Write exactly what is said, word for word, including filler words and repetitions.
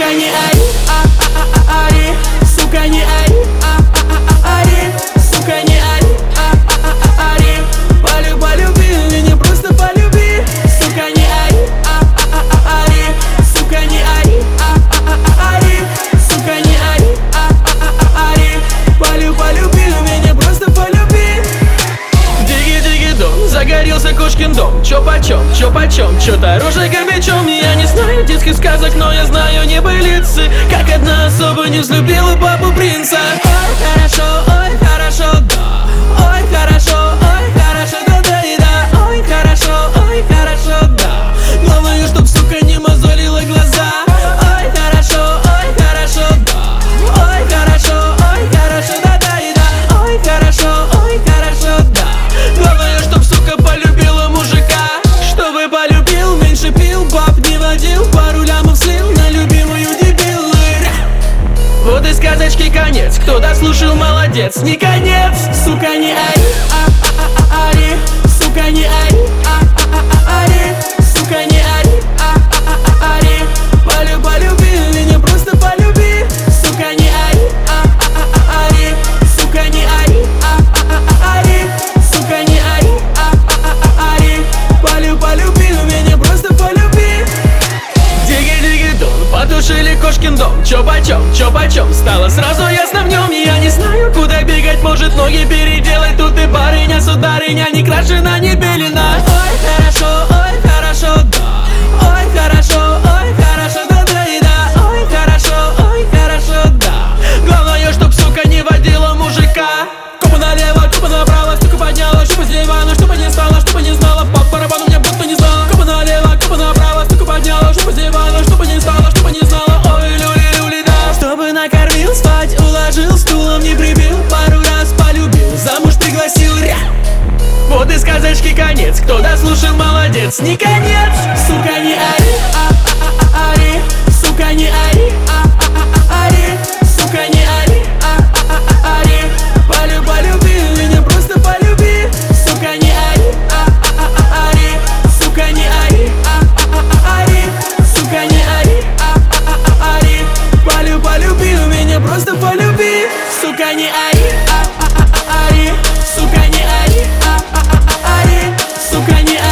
сука, не ори, а, а, а, ори, сука, не ори, а, а, а, ори, сука, не ори, а, а, а, ори, полю, полюби меня, просто полюби, сука, не ори, а, а, а, ори, сука, не ори, а, а, ори, сука, не ори, а, а, ори, полю, полюби меня, просто полюби. Диги-диги-дон, загорелся кошкин дом. Чё почем, чё почем, чё дороже мечом. Я не знаю детских сказок, но я знаю небылицы. Как одна особо не взлюбила папу принца. Ой, хорошо, ой, хорошо, да. Ой, хорошо, ой, хорошо, да, да и да. Ой, хорошо, ой, хорошо, да. Главное, чтоб, сука, не мозолила глаза. Ой, хорошо, ой, хорошо, да. Ой, хорошо, ой, хорошо, да, да и да. Ой, хорошо, ой, хорошо, да. Главное, чтоб, сука, полюбила мужика. Чтобы полюбил, меньше пил, баб не водил, пару лямов слил на любимую дебилы. Вот и сказочки конец, кто дослушал, молодец. Не конец, сука, не ори, а, а, а, ори, сука, не ори, а, а, а, ори, сука, не ори, а, а, ори, полю, полюби меня, просто полюби, сука, не ори, а, а, ори, сука, не ори, а, а, ори, сука, не ори, а, а, ори, полю, полюби меня, просто полюби. Диги-диги-дон, потушили кошкин дом. Чё почем, чё почем, стало сразу ясно в нем. Я не знаю, куда бегать, может ноги переделать. Тут и барыня, сударыня, не крашена, не белена. Ой, хорошо, ой, хорошо, да. Ой, хорошо, ой, хорошо, да, да и да. Ой, хорошо, ой, хорошо, да. Главное, чтоб, сука, не водила мужика. Купа налево, купа направо, стука подняла, чтобы слева, но чтобы не стало, чтобы не знала. По барабану мне будто не знала. Купа налево, купа направо, стука подняла, чтобы слева, но чтобы не стало, чтобы не знала. Ой, люли-люли, да. Чтобы накормил, спать уложил, стулом не прибил, пару раз полюбил, замуж пригласил. Ря! Вот и сказочки конец, кто дослушал, молодец. Не конец, сука, не ори, а, а, а, ори, сука, не ори, а, а, ори, сука, не ори, а, а, ори, полю, полюби меня, просто полюби, сука, не ори, а, а, ори, сука, не ори, а, а, ори, сука, не ори, а, а, ори, полю, полюби меня, просто полюби, сука, не ори, а, а, ори, сука, не ори, а, а, ори, сука, не ори.